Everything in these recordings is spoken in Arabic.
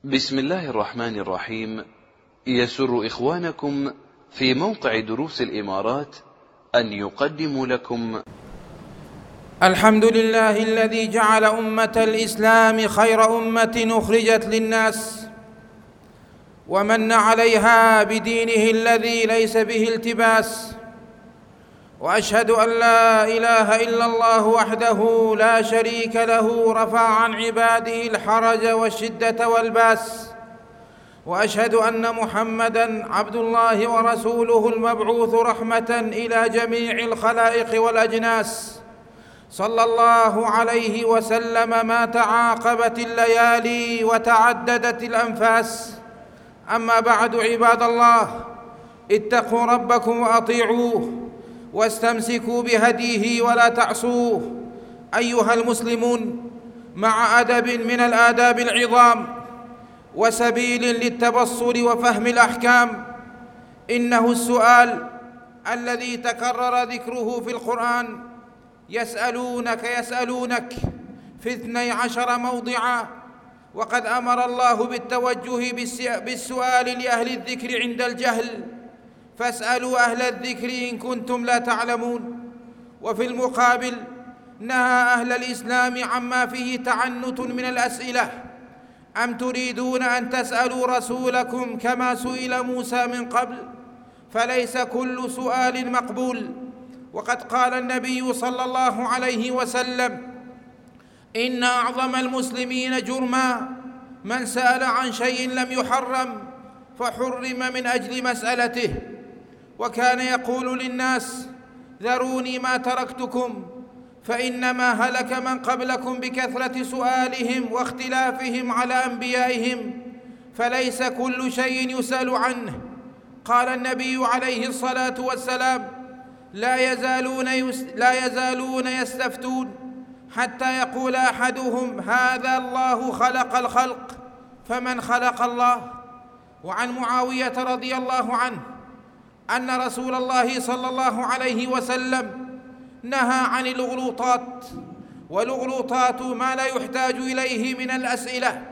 بسم الله الرحمن الرحيم. يسر إخوانكم في موقع دروس الإمارات أن يقدموا لكم الحمد لله الذي جعل أمة الإسلام خير أمة أخرجت للناس، ومن عليها بدينه الذي ليس به التباس، وأشهد أن لا إله إلا الله وحده لا شريك له رفع عن عباده الحرج والشدة والباس، وأشهد أن محمدًا عبد الله ورسوله المبعوث رحمة إلى جميع الخلائق والأجناس، صلى الله عليه وسلم ما تعاقبت الليالي وتعددت الأنفاس. أما بعد، عباد الله، اتقوا ربكم وأطيعوه واستمسكوا بهديه ولا تعصوه. أيها المسلمون، مع أدب من الآداب العظام وسبيل للتبصر وفهم الأحكام، إنه السؤال الذي تكرر ذكره في القرآن: يسألونك في 12 موضعا، وقد أمر الله بالتوجه بالسؤال لأهل الذكر عند الجهل، فاسألوا أهل الذكر إن كنتم لا تعلمون. وفي المقابل نهى أهل الإسلام عما فيه تعنت من الأسئلة: أم تريدون أن تسألوا رسولكم كما سئل موسى من قبل؟ فليس كل سؤال مقبول. وقد قال النبي صلى الله عليه وسلم: إن أعظم المسلمين جرما من سأل عن شيء لم يحرم فحرم من أجل مسألته. وكان يقول للناس: ذروني ما تركتكم، فإنما هلك من قبلكم بكثرة سؤالهم واختلافهم على أنبيائهم، فليس كل شيء يسأل عنه. قال النبي عليه الصلاة والسلام: لا يزالون يستفتون حتى يقول أحدهم: هذا الله خلق الخلق، فمن خلق الله؟ وعن معاوية رضي الله عنه أن رسول الله صلى الله عليه وسلم نهى عن الأغلوطات، والأغلوطات ما لا يحتاج إليه من الأسئلة.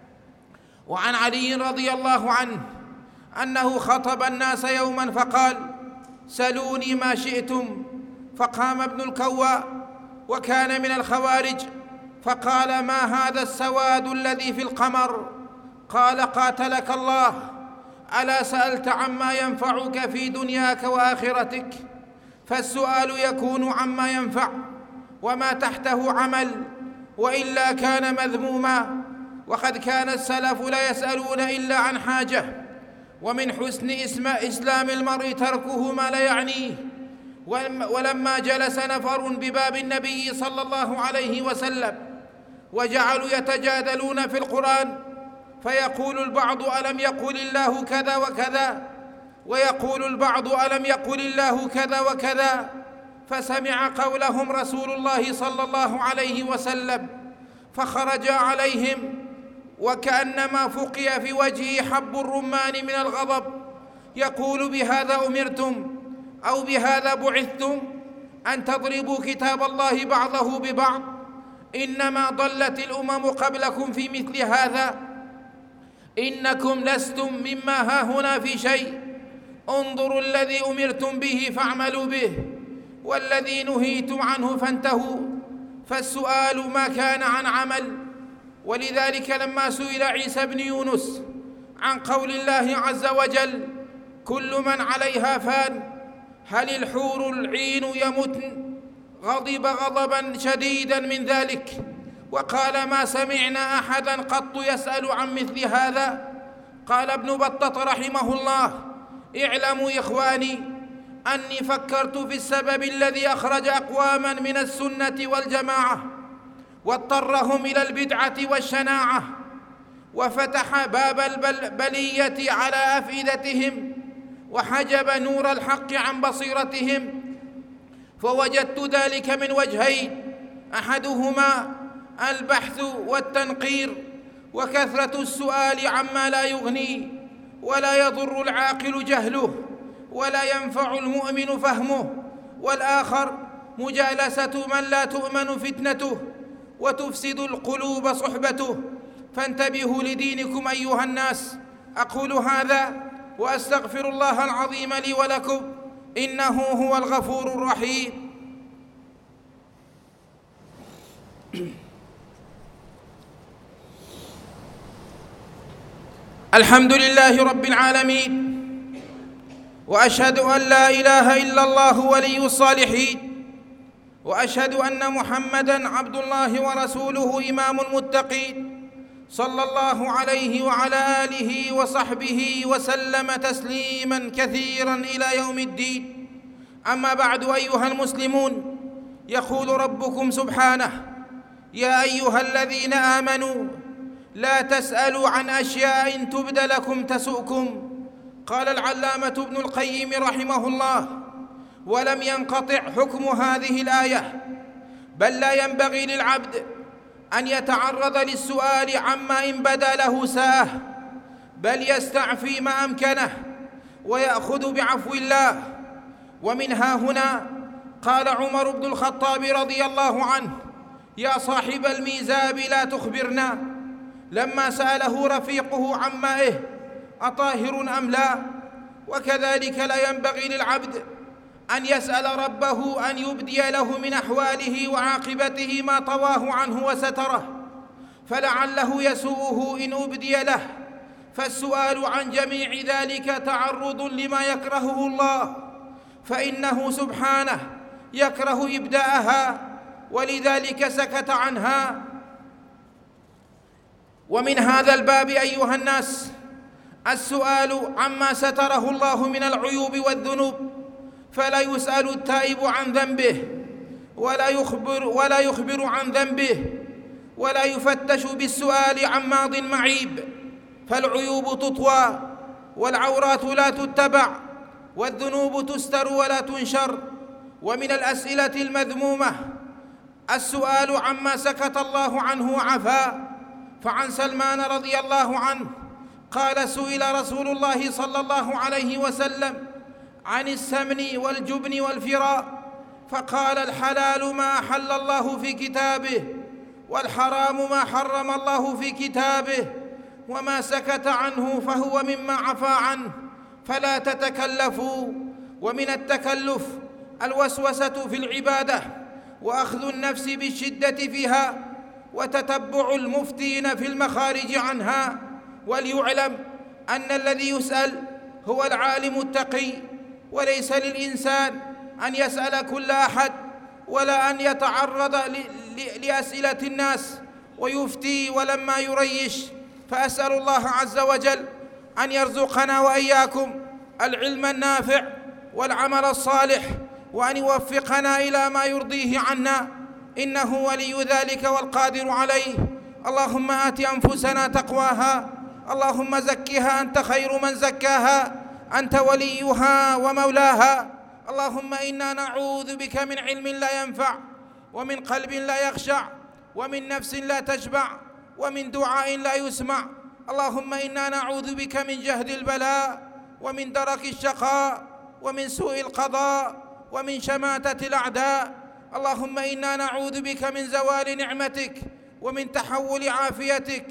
وعن علي رضي الله عنه أنه خطب الناس يوما فقال: سلوني ما شئتم. فقام ابن الكواء وكان من الخوارج فقال: ما هذا السواد الذي في القمر؟ قال: قاتلك الله، ألا سألت عما ينفعك في دنياك وآخرتك؟ فالسؤال يكون عما ينفع وما تحته عمل، وإلا كان مذموما. وقد كان السلف لا يسألون إلا عن حاجة، ومن حسن إسلام المرء تركه ما لا يعنيه. ولما جلس نفر بباب النبي صلى الله عليه وسلم وجعلوا يتجادلون في القرآن، فيقول البعض: ألم يقل الله كذا وكذا؟ ويقول البعض: ألم يقل الله كذا وكذا؟ فسمع قولهم رسول الله صلى الله عليه وسلم فخرج عليهم وكأنما فقي في وجهه حب الرمان من الغضب، يقول: بهذا أمرتم أو بهذا بعثتم أن تضربوا كتاب الله بعضه ببعض؟ إنما ضلت الأمم قبلكم في مثل هذا، إنكم لستم مما هاهنا في شيء، انظروا الذي أمرتم به فاعملوا به، والذي نهيتم عنه فانتهوا. فالسؤال ما كان عن عمل. ولذلك لما سئل عيسى بن يونس عن قول الله عز وجل: كل من عليها فان، هل الحور العين يمتن؟ غضب غضبا شديدا من ذلك وقال: ما سمعنا أحدا قط يسأل عن مثل هذا. قال ابن بطة رحمه الله: اعلموا إخواني أني فكرت في السبب الذي أخرج أقواما من السنة والجماعة واضطرهم إلى البدعة والشناعة، وفتح باب البلية على أفئدتهم وحجب نور الحق عن بصيرتهم، فوجدت ذلك من وجهين: أحدهما البحث والتنقير وكثرة السؤال عما لا يغني ولا يضر العاقل جهله ولا ينفع المؤمن فهمه، والآخر مجالسة من لا تؤمن فتنته وتفسد القلوب صحبته. فانتبهوا لدينكم أيها الناس. أقول هذا وأستغفر الله العظيم لي ولكم، إنه هو الغفور الرحيم. الحمد لله رب العالمين، وأشهد أن لا إله إلا الله ولي الصالحين، وأشهد أن محمدًا عبد الله ورسوله إمام المتقين، صلى الله عليه وعلى آله وصحبه وسلم تسليمًا كثيرًا إلى يوم الدين. أما بعد أيها المسلمون، يقول ربكم سبحانه: يا أيها الذين آمنوا لا تسألوا عن أشياء تبد لكم تسؤكم. قال العلامة ابن القيم رحمه الله: ولم ينقطع حكم هذه الآية، بل لا ينبغي للعبد أن يتعرض للسؤال عما إن بدا له ساءه، بل يستعفي ما أمكنه ويأخذ بعفو الله. ومنها هنا قال عمر بن الخطاب رضي الله عنه: يا صاحب الميزاب لا تخبرنا، لما سأله رفيقه عن مائه أطاهر أم لا. وكذلك لا ينبغي للعبد أن يسأل ربه أن يبدي له من أحواله وعاقبته ما طواه عنه وستره، فلعله يسوءه إن أبدي له. فالسؤال عن جميع ذلك تعرض لما يكرهه الله، فإنه سبحانه يكره إبداءها، ولذلك سكت عنها. ومن هذا الباب أيها الناس السؤال عما ستره الله من العيوب والذنوب، فلا يسأل التائب عن ذنبه ولا يخبر عن ذنبه، ولا يفتش بالسؤال عن ماض معيب، فالعيوب تطوى والعورات لا تتبع، والذنوب تستر ولا تنشر. ومن الأسئلة المذمومة السؤال عما سكت الله عنه وعفا. فعن سلمان رضي الله عنه قال: سئل رسول الله صلى الله عليه وسلم عن السمن والجبن والفراء، فقال: الحلال ما أحل الله في كتابه، والحرام ما حرم الله في كتابه، وما سكت عنه فهو مما عفا عنه، فلا تتكلفوا. ومن التكلف الوسوسة في العبادة، وأخذ النفس بالشدة فيها، وتتبع المفتين في المخارج عنها. وليعلم أن الذي يسأل هو العالم التقي، وليس للإنسان أن يسأل كل أحد، ولا أن يتعرض لأسئلة الناس ويفتي ولما يريش. فأسأل الله عز وجل أن يرزقنا وإياكم العلم النافع والعمل الصالح، وأن يوفقنا إلى ما يرضيه عنا، إنه ولي ذلك والقادر عليه. اللهم آت أنفسنا تقواها، اللهم زكها أنت خير من زكاها، أنت وليها ومولاها. اللهم إنا نعوذ بك من علم لا ينفع، ومن قلب لا يخشع، ومن نفس لا تشبع، ومن دعاء لا يسمع. اللهم إنا نعوذ بك من جهد البلاء، ومن درك الشقاء، ومن سوء القضاء، ومن شماتة الأعداء. اللهم إنا نعوذ بك من زوال نعمتك، ومن تحول عافيتك،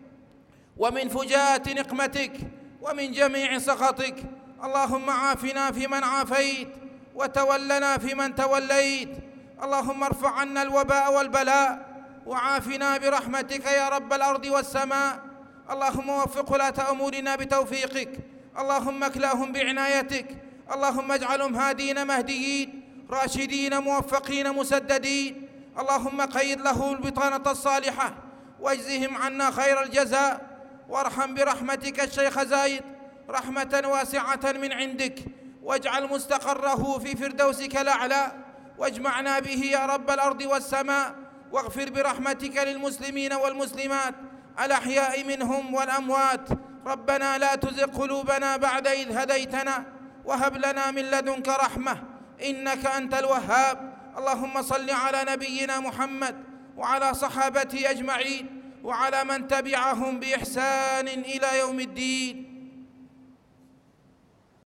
ومن فجاءة نقمتك، ومن جميع سخطك. اللهم عافنا فيمن عافيت، وتولنا فيمن توليت. اللهم ارفع عنا الوباء والبلاء، وعافنا برحمتك يا رب الأرض والسماء. اللهم وفق ولاة أمورنا بتوفيقك، اللهم اكلأهم بعنايتك، اللهم اجعلهم هادين مهديين راشدين موفقين مسددين. اللهم قيد له البطانة الصالحة، واجزهم عنا خير الجزاء. وارحم برحمتك الشيخ زايد رحمة واسعة من عندك، واجعل مستقره في فردوسك الأعلى، واجمعنا به يا رب الأرض والسماء. واغفر برحمتك للمسلمين والمسلمات الأحياء منهم والأموات. ربنا لا تزغ قلوبنا بعد إذ هديتنا، وهب لنا من لدنك رحمة إنك أنت الوهاب. اللهم صل على نبينا محمد وعلى صحابته أجمعين، وعلى من تبعهم بإحسان إلى يوم الدين.